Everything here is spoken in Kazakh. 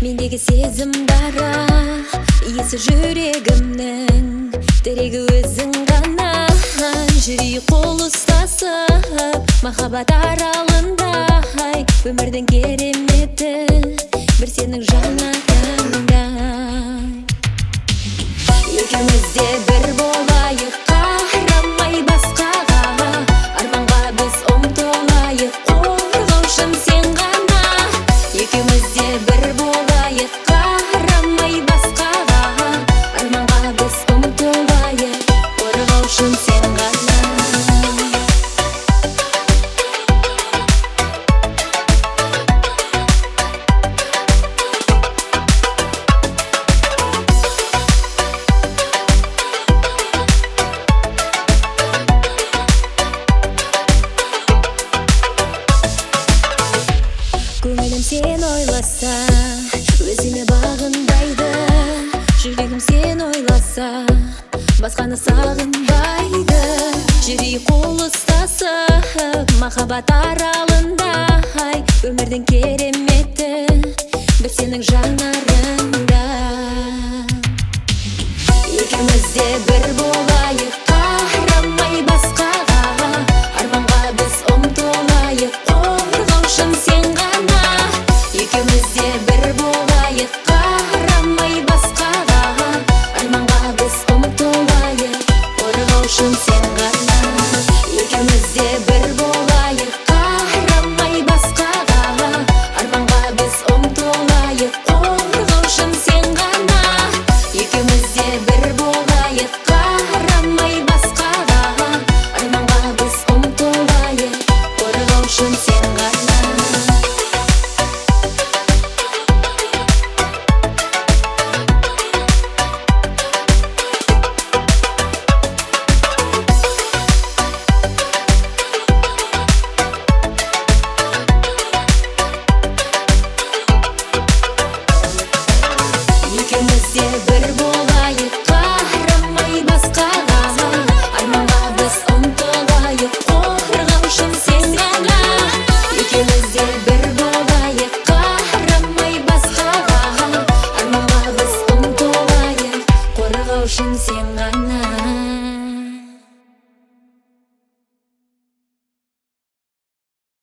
Mendегі сезім дара, иесі жүрегімнің, тірегі өзің ғана. Жүрейік қол ұстасып, махаббат аралында, өмірдің кереметі бір сенің жанарыңда. Екеуміз де бір болайық, қарамай басқаға, арманға біз ұмтылайық, қорғаушым сен ғана. Екеуміз де бір болайық, қарамай басқаға, арманға біз ұмтылайық, қорғаушым сен ғана. Көңілім сен ойласа, өзіме бағынбайды. Жүрегім сен ойласа, басқаны сағынбайды. Жүрейік қол ұстасып, махаббат аралында, өмірдің кереметі бір сенің жанарыңда. Екеуміз де бір болайық, қарамай басқаға, арманға біз ұмтылайық, қорғаушым сен ғана. Екеуміз де бір болайық, қарамай басқаға, арманға біз ұмтылайық, қорғаушым сен ғана. Екеуміз де бір болайық, қарамай басқаға, арманға біз ұмтылайық, қорғаушым сен ғана. Екеуміз де бір болайық, қарамай басқаға, арманға біз ұмтылайық, қорғаушым сен ғана. Екеуміз де бір болайық, қарамай басқаға, арманға біз ұмтылайық, қорғаушым сен ғана. Екеуміз де бір